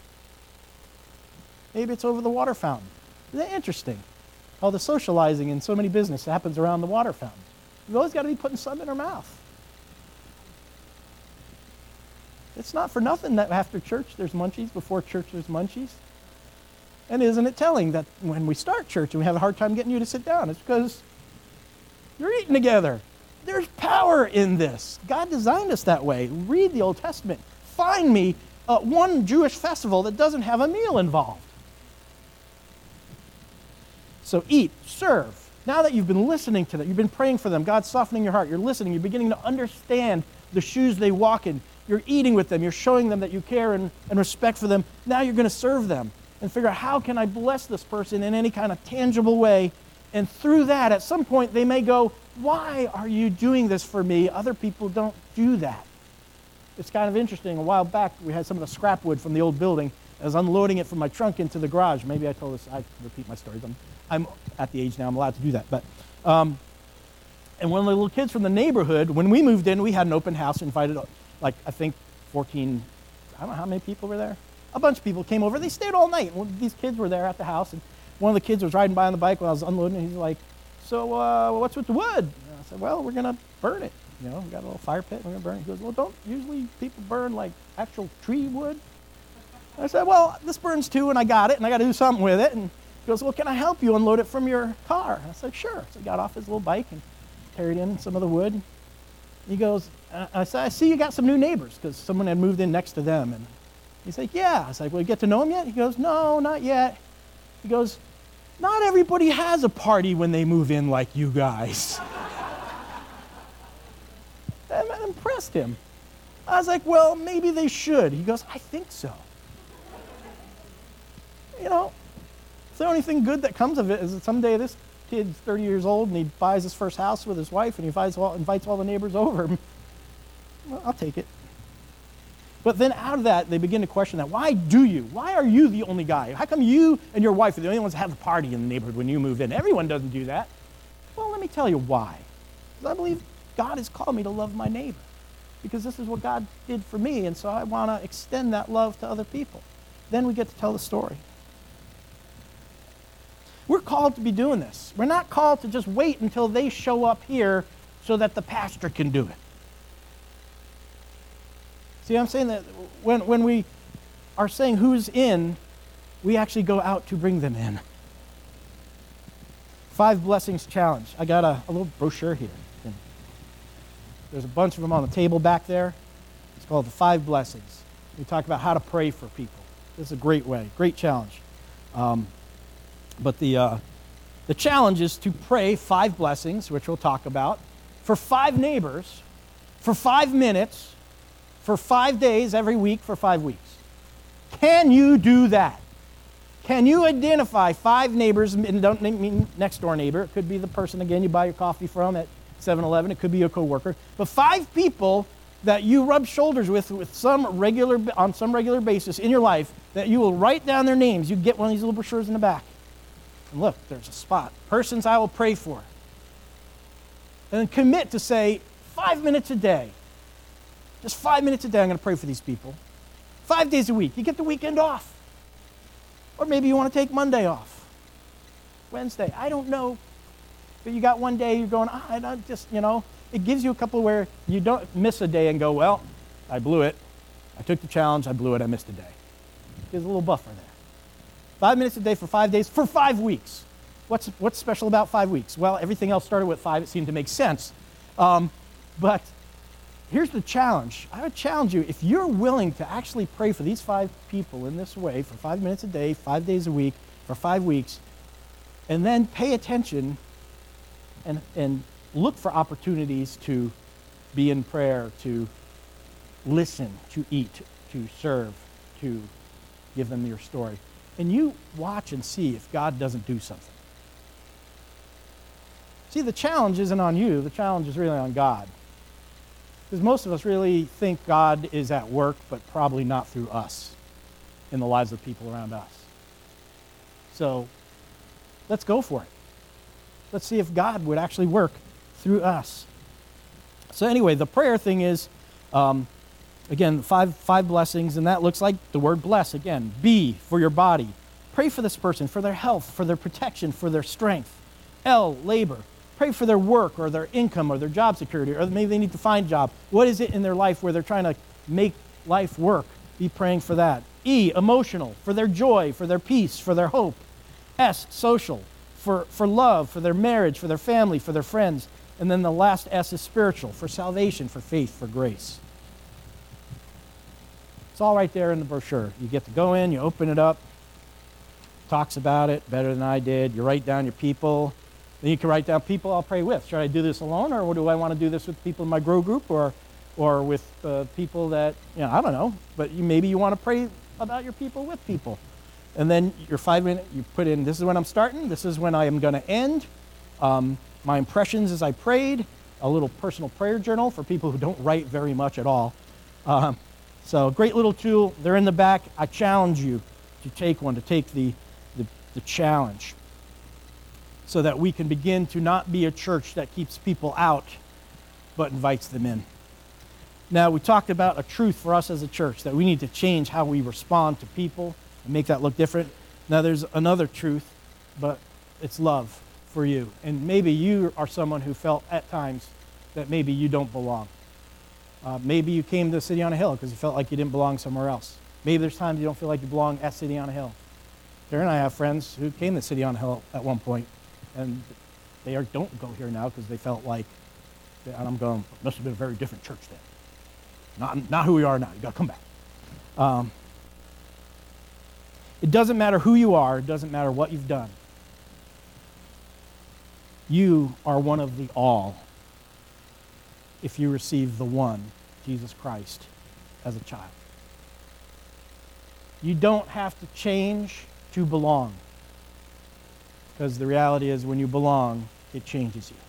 Maybe it's over the water fountain. Isn't that interesting? How the socializing in so many businesses happens around the water fountain. You've always got to be putting something in our mouth. It's not for nothing that after church there's munchies, before church there's munchies. And isn't it telling that when we start church and we have a hard time getting you to sit down, it's because you're eating together. There's power in this. God designed us that way. Read the Old Testament. Find me uh, one Jewish festival that doesn't have a meal involved. So eat, serve. Now that you've been listening to them, you've been praying for them, God's softening your heart, you're listening, you're beginning to understand the shoes they walk in. You're eating with them. You're showing them that you care and, and respect for them. Now you're going to serve them and figure out how can I bless this person in any kind of tangible way. And through that, at some point, they may go, why are you doing this for me? Other people don't do that. It's kind of interesting. A while back, we had some of the scrap wood from the old building. I was unloading it from my trunk into the garage. Maybe I told this, I repeat my stories. I'm, I'm at the age now I'm allowed to do that. But, um, and one of the little kids from the neighborhood, when we moved in, we had an open house, invited like I think fourteen, I don't know how many people were there. A bunch of people came over. They stayed all night. Well, these kids were there at the house, and one of the kids was riding by on the bike when I was unloading, and he's like, so uh, what's with the wood? And I said, well, we're going to burn it. You know, we got a little fire pit, we're going to burn it. He goes, well, don't usually people burn like actual tree wood? And I said, well, this burns too, and I got it, and I got to do something with it. And he goes, well, can I help you unload it from your car? And I said, sure. So he got off his little bike and carried in some of the wood. He goes, uh, I said, I see you got some new neighbors, because someone had moved in next to them. And he's like, yeah. I was like, well, you get to know them yet? He goes, no, not yet. He goes, not everybody has a party when they move in like you guys. And that impressed him. I was like, well, maybe they should. He goes, I think so. You know, the only thing good that comes of it is that someday this kid's thirty years old and he buys his first house with his wife and he invites all, invites all the neighbors over. Well, I'll take it. But then out of that, they begin to question that. Why do you? Why are you the only guy? How come you and your wife are the only ones that have a party in the neighborhood when you move in? Everyone doesn't do that. Well, let me tell you why. Because I believe God has called me to love my neighbor. because this is what God did for me, and so I want to extend that love to other people. Then we get to tell the story. We're called to be doing this. We're not called to just wait until they show up here so that the pastor can do it. See, I'm saying that when, when we are saying who's in, we actually go out to bring them in. Five Blessings Challenge. I got a, a little brochure here. There's a bunch of them on the table back there. It's called the Five Blessings. We talk about how to pray for people. This is a great way, great challenge. Um, but the, uh, the challenge is to pray five blessings, which we'll talk about, for five neighbors, for five minutes, for five days every week for five weeks. Can you do that? Can you identify five neighbors, and don't mean next door neighbor, it could be the person, again, you buy your coffee from at seven eleven, it could be a coworker, but five people that you rub shoulders with with some regular on some regular basis in your life that you will write down their names. You get one of these little brochures in the back. And look, there's a spot. Persons I will pray for. And then commit to say, five minutes a day. Just five minutes a day I'm going to pray for these people. Five days a week. You get the weekend off. Or maybe you want to take Monday off. Wednesday. I don't know. But you got one day you're going, ah, I don't just, you know, it gives you a couple where you don't miss a day and go, well, I blew it. I took the challenge, I blew it, I missed a day. There's a little buffer there. Five minutes a day for five days for five weeks. What's, what's special about five weeks? Well, everything else started with five. It seemed to make sense. Um, but here's the challenge. I would challenge you, if you're willing to actually pray for these five people in this way for five minutes a day, five days a week, for five weeks, and then pay attention and, and look for opportunities to be in prayer, to listen, to eat, to serve, to give them your story. And you watch and see if God doesn't do something. See, the challenge isn't on you. The challenge is really on God. Because most of us really think God is at work, but probably not through us in the lives of people around us. So let's go for it. Let's see if God would actually work through us. So anyway, the prayer thing is, um, again, five, five blessings, and that looks like the word bless. Again, B, for your body. Pray for this person, for their health, for their protection, for their strength. L, labor. Pray for their work or their income or their job security, or maybe they need to find a job. What is it in their life where they're trying to make life work? Be praying for that. E, emotional, for their joy, for their peace, for their hope. S, social, for, for love, for their marriage, for their family, for their friends. And then the last S is spiritual, for salvation, for faith, for grace. It's all right there in the brochure. You get to go in, you open it up, talks about it better than I did. You write down your people. Then you can write down people I'll pray with. Should I do this alone, or do I want to do this with people in my grow group, or or with uh, people that, you know, I don't know. But you, maybe you want to pray about your people with people. And then your five minute, you put in, this is when I'm starting, this is when I am going to end. Um, my impressions as I prayed, a little personal prayer journal for people who don't write very much at all. Um, so great little tool. They're in the back. I challenge you to take one, to take the, the, the challenge, so that we can begin to not be a church that keeps people out, but invites them in. Now, we talked about a truth for us as a church, that we need to change how we respond to people and make that look different. Now, there's another truth, but it's love for you. And maybe you are someone who felt at times that maybe you don't belong. Uh, maybe you came to City on a Hill because you felt like you didn't belong somewhere else. Maybe there's times you don't feel like you belong at City on a Hill. Karen and I have friends who came to City on a Hill at one point, and they are, don't go here now because they felt like, and I'm going, must have been a very different church then. Not, not who we are now. You got to come back. Um, it doesn't matter who you are. It doesn't matter what you've done. You are one of the all if you receive the one, Jesus Christ, as a child. You don't have to change to belong, because the reality is when you belong, it changes you.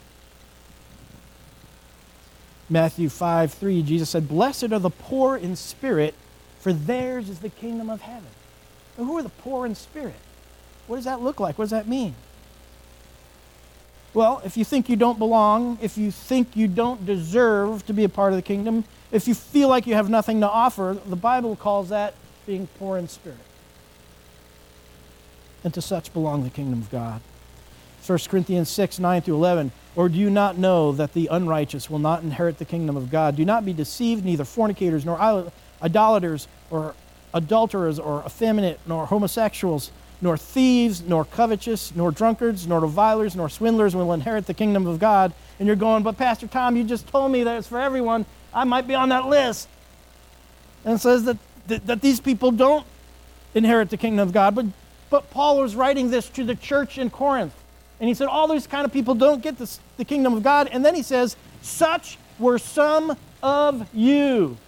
Matthew five three, Jesus said, "Blessed are the poor in spirit, for theirs is the kingdom of heaven." Now, who are the poor in spirit? What does that look like? What does that mean? Well, if you think you don't belong, if you think you don't deserve to be a part of the kingdom, if you feel like you have nothing to offer, the Bible calls that being poor in spirit. And to such belong the kingdom of God. First Corinthians six, nine through eleven. Or do you not know that the unrighteous will not inherit the kingdom of God? Do not be deceived, neither fornicators, nor idolaters, or adulterers, or effeminate, nor homosexuals, nor thieves, nor covetous, nor drunkards, nor revilers, nor swindlers will inherit the kingdom of God. And you're going, but Pastor Tom, you just told me that it's for everyone. I might be on that list. And it says that, that, that these people don't inherit the kingdom of God. But, but Paul was writing this to the church in Corinth. And he said, all these kind of people don't get this, the kingdom of God. And then he says, such were some of you.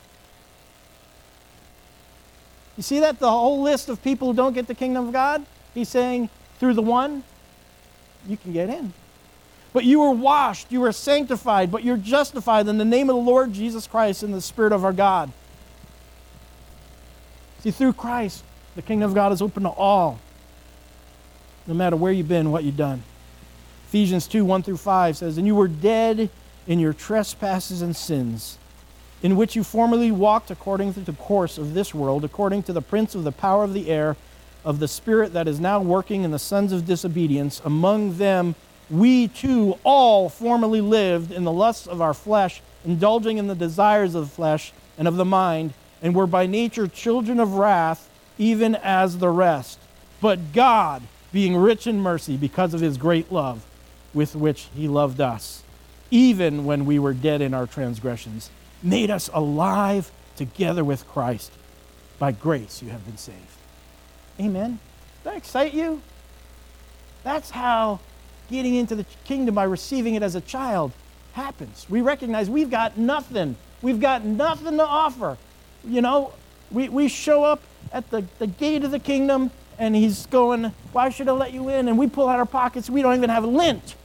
You see that? The whole list of people who don't get the kingdom of God? He's saying, through the one, you can get in. But you were washed, you were sanctified, but you're justified in the name of the Lord Jesus Christ and the Spirit of our God. See, through Christ, the kingdom of God is open to all, no matter where you've been, what you've done. Ephesians two, one through five says, and you were dead in your trespasses and sins, in which you formerly walked according to the course of this world, according to the prince of the power of the air, of the spirit that is now working in the sons of disobedience. Among them we too all formerly lived in the lusts of our flesh, indulging in the desires of the flesh and of the mind, and were by nature children of wrath, even as the rest. But God, being rich in mercy because of his great love with which he loved us, even when we were dead in our transgressions, made us alive together with Christ. By grace you have been saved. Amen. Does that excite you? That's how getting into the kingdom by receiving it as a child happens. We recognize we've got nothing. We've got nothing to offer. You know, we, we show up at the, the gate of the kingdom and he's going, why should I let you in? And we pull out our pockets. We don't even have a lint.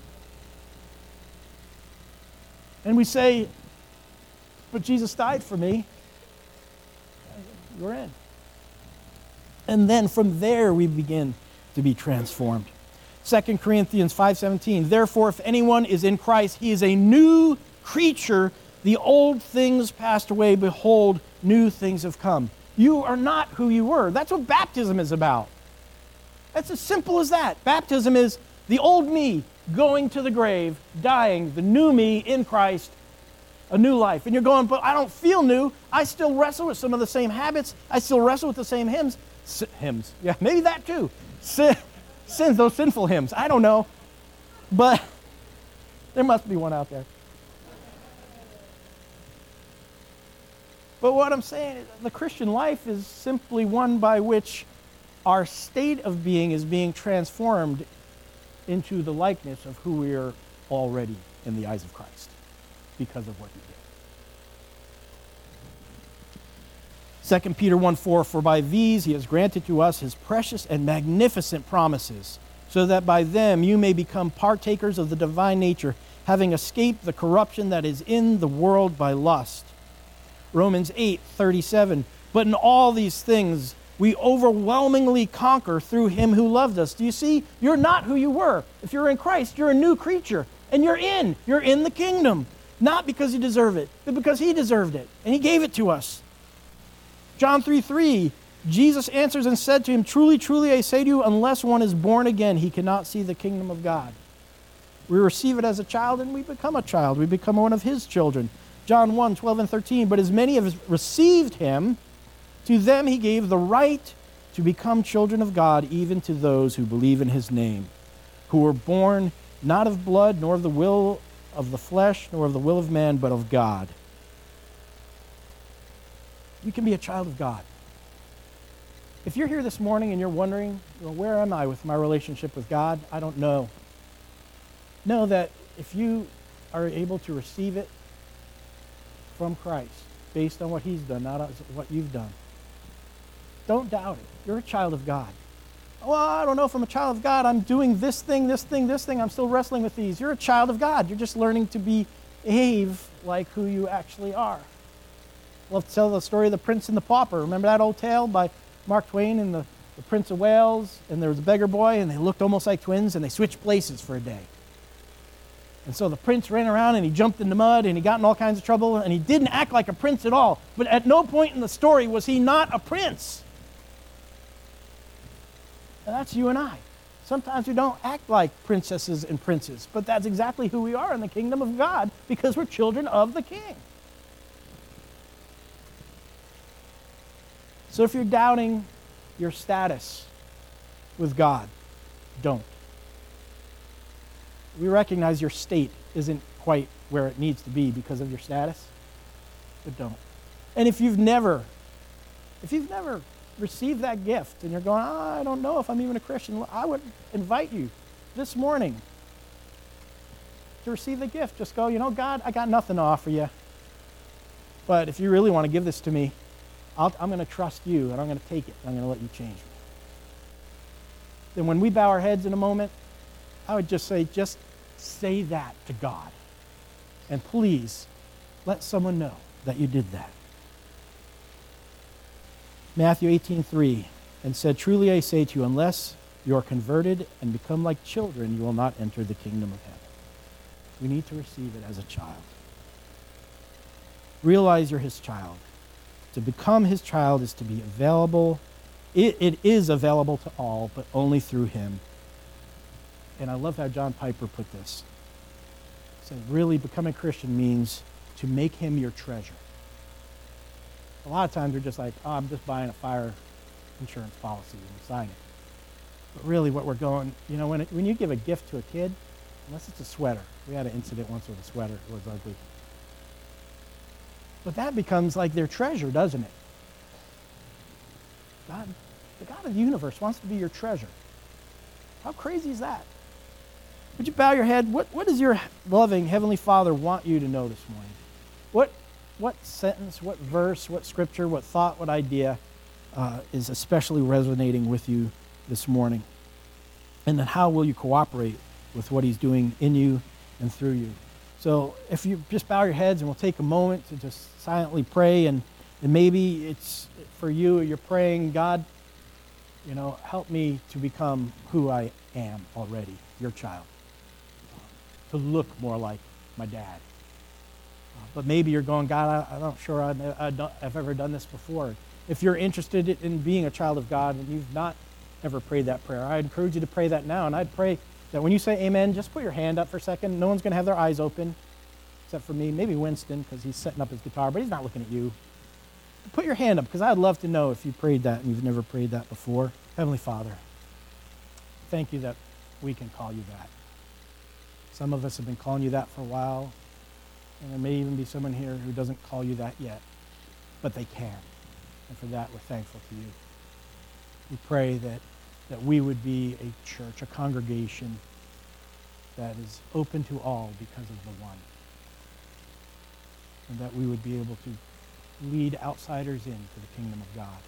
And we say, but Jesus died for me. You're in. And then from there we begin to be transformed. Second Corinthians five seventeen, therefore if anyone is in Christ, he is a new creature. The old things passed away. Behold, new things have come. You are not who you were. That's what baptism is about. That's as simple as that. Baptism is the old me going to the grave, dying, the new me in Christ, a new life. And you're going, but I don't feel new. I still wrestle with some of the same habits. I still wrestle with the same hymns. S- hymns. Yeah, maybe that too. Sin, sins, those sinful hymns. I don't know. But there must be one out there. But what I'm saying is the Christian life is simply one by which our state of being is being transformed into the likeness of who we are already in the eyes of Christ because of what he did. Second Peter one four, for by these he has granted to us his precious and magnificent promises, so that by them you may become partakers of the divine nature, having escaped the corruption that is in the world by lust. Romans eight thirty-seven, but in all these things we overwhelmingly conquer through him who loved us. Do you see? You're not who you were. If you're in Christ, you're a new creature. And you're in. You're in the kingdom. Not because you deserve it, but because he deserved it. And he gave it to us. John three three, Jesus answers and said to him, truly, truly, I say to you, unless one is born again, he cannot see the kingdom of God. We receive it as a child and we become a child. We become one of his children. John one twelve and thirteen, but as many have received him, to them he gave the right to become children of God, even to those who believe in his name, who were born not of blood, nor of the will of the flesh, nor of the will of man, but of God. You can be a child of God. If you're here this morning and you're wondering, well, where am I with my relationship with God? I don't know. Know that if you are able to receive it from Christ, based on what he's done, not what you've done, don't doubt it. You're a child of God. Well, I don't know if I'm a child of God. I'm doing this thing, this thing, this thing. I'm still wrestling with these. You're a child of God. You're just learning to behave like who you actually are. We'll have to tell the story of the Prince and the Pauper. Remember that old tale by Mark Twain and the, the Prince of Wales? And there was a beggar boy, and they looked almost like twins, and they switched places for a day. And so the prince ran around and he jumped in the mud and he got in all kinds of trouble and he didn't act like a prince at all. But at no point in the story was he not a prince. And that's you and I. Sometimes we don't act like princesses and princes, but that's exactly who we are in the kingdom of God because we're children of the King. So if you're doubting your status with God, don't. We recognize your state isn't quite where it needs to be because of your status, but don't. And if you've never, if you've never received that gift and you're going, oh, I don't know if I'm even a Christian, I would invite you this morning to receive the gift. Just go, you know, God, I got nothing to offer you, but if you really want to give this to me, I'll, I'm going to trust you and I'm going to take it and I'm going to let you change me. Then when we bow our heads in a moment, I would just say, just say that to God. And please let someone know that you did that. Matthew eighteen three, and said, truly I say to you, unless you are converted and become like children, you will not enter the kingdom of heaven. We need to receive it as a child. Realize you're his child. To become his child is to be available. It, it is available to all, but only through him. And I love how John Piper put this. He said, really, becoming a Christian means to make him your treasure. A lot of times we're just like, oh, I'm just buying a fire insurance policy and we sign it. But really what we're going, you know, when, it, when you give a gift to a kid, unless it's a sweater. We had an incident once with a sweater. It was ugly. But that becomes like their treasure, doesn't it? God, the God of the universe wants to be your treasure. How crazy is that? Would you bow your head? What, what does your loving Heavenly Father want you to know this morning? What, what sentence, what verse, what scripture, what thought, what idea uh, is especially resonating with you this morning? And then how will you cooperate with what he's doing in you and through you? So if you just bow your heads and we'll take a moment to just silently pray, and, and maybe it's for you, you're praying, God, you know, help me to become who I am already, your child, to look more like my dad. Uh, but maybe you're going, God, I, I'm not sure I, I don't, I've ever done this before. If you're interested in being a child of God and you've not ever prayed that prayer, I encourage you to pray that now. And I'd pray that when you say amen, just put your hand up for a second. No one's going to have their eyes open, except for me, maybe Winston, because he's setting up his guitar, but he's not looking at you. Put your hand up, because I'd love to know if you prayed that and you've never prayed that before. Heavenly Father, thank you that we can call you that. Some of us have been calling you that for a while, and there may even be someone here who doesn't call you that yet, but they can. And for that, we're thankful to you. We pray that that we would be a church, a congregation that is open to all because of the one. And that we would be able to lead outsiders into the kingdom of God.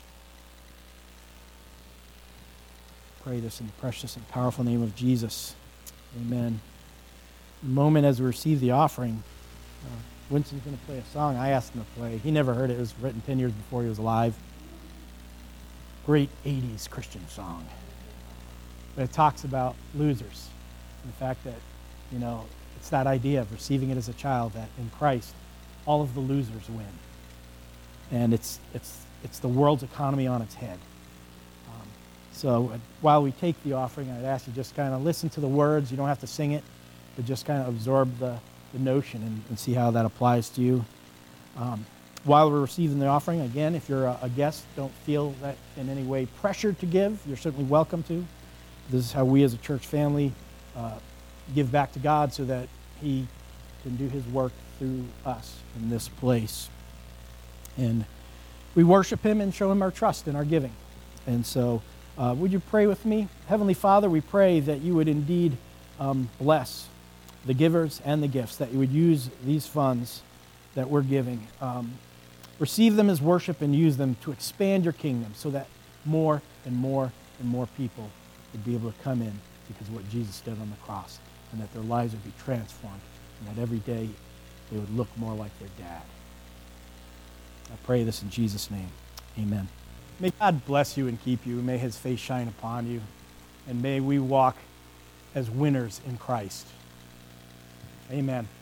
Pray this in the precious and powerful name of Jesus. Amen. The moment as we receive the offering, uh, Winston's going to play a song I asked him to play. He never heard it. It was written ten years before he was alive. Great eighties Christian song. But it talks about losers. And the fact that, you know, it's that idea of receiving it as a child, that in Christ, all of the losers win. And it's, it's, it's the world's economy on its head. Um, so uh, while we take the offering, I'd ask you just kind of listen to the words. You don't have to sing it, but just kind of absorb the, the notion and, and see how that applies to you. Um, While we're receiving the offering, again, if you're a, a guest, don't feel that in any way pressured to give. You're certainly welcome to. This is how we as a church family uh, give back to God so that he can do his work through us in this place. And we worship him and show him our trust in our giving. And so uh, would you pray with me? Heavenly Father, we pray that you would indeed um, bless the givers and the gifts, that you would use these funds that we're giving. Um, Receive them as worship and use them to expand your kingdom so that more and more and more people would be able to come in because of what Jesus did on the cross, and that their lives would be transformed, and that every day they would look more like their dad. I pray this in Jesus' name. Amen. May God bless you and keep you. May his face shine upon you. And may we walk as winners in Christ. Amen.